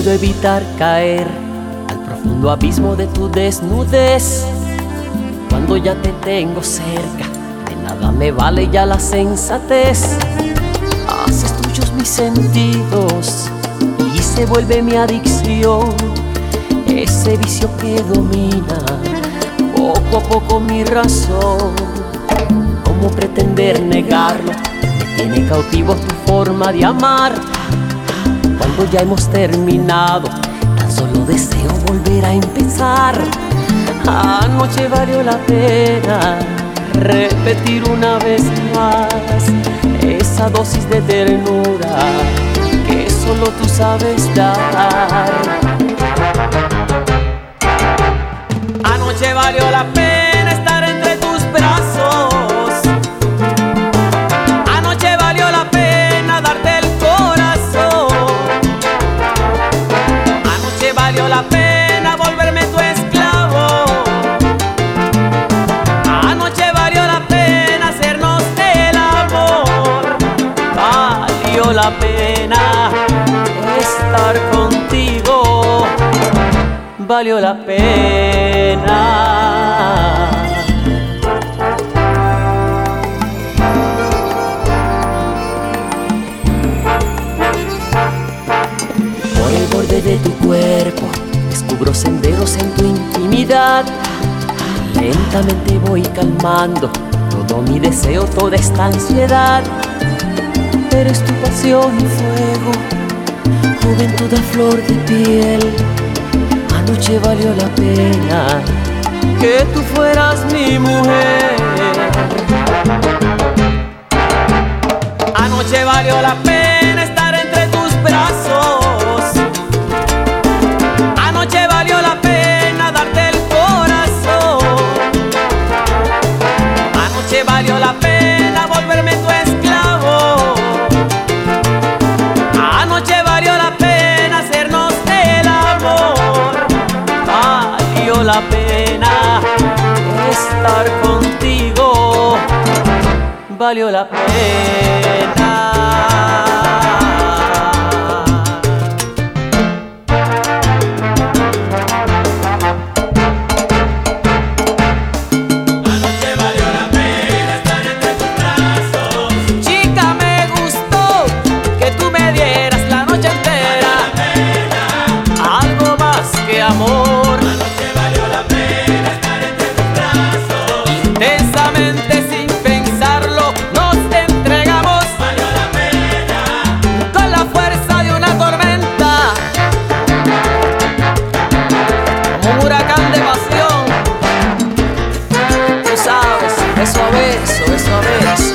puedo evitar caer al profundo abismo de tu desnudez. Cuando ya te tengo cerca, de nada me vale ya la sensatez. Haces tuyos mis sentidos y se vuelve mi adicción, ese vicio que domina poco a poco mi razón. ¿Cómo pretender negarlo? Me tiene cautivo tu forma de amar. Cuando ya hemos terminado, tan solo deseo volver a empezar. Anoche valió la pena repetir una vez más esa dosis de ternura que solo tú sabes dar. Anoche valió la pena estar entre tus brazos. Anoche valió la pena darte el corazón. Anoche valió la pena volverme tu esclavo. Anoche valió la pena hacernos el amor. Valió la pena estar contigo. Valió la pena. Por el borde de tu cuerpo descubro senderos en tu intimidad. Lentamente voy calmando todo mi deseo, toda esta ansiedad. Eres tu pasión y fuego, juventud a flor de piel. Anoche valió la pena que tú fueras mi mujer. Anoche valió la pena estar entre tus brazos. Anoche valió la pena darte el corazón. Anoche valió la pena volverme tu esclavo. Anoche valió la pena hacernos el amor. Valió la pena estar contigo. Valió la pena. Amor, anoche valió la pena estar entre tus brazos. Intensamente sin pensarlo nos entregamos. Valió la pena. Con la fuerza de una tormenta, como un huracán de pasión. Tú sabes, beso a beso, beso a beso.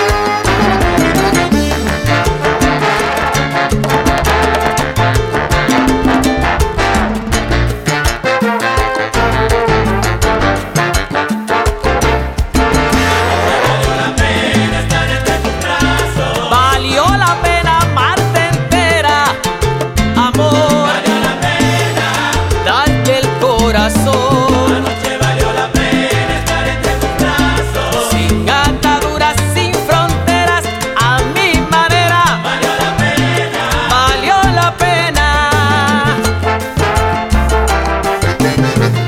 Anoche valió la pena estar entre tus brazos. Sin ataduras, sin fronteras, a mi manera. Valió la pena. Valió la pena.